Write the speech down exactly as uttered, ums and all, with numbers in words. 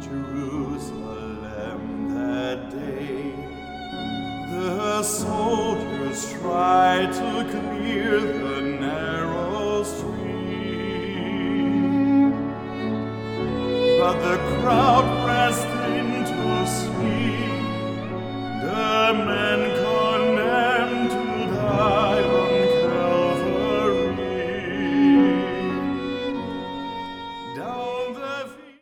Jerusalem that day, the soldiers tried to clear the narrow street, but the crowd pressed in to see the men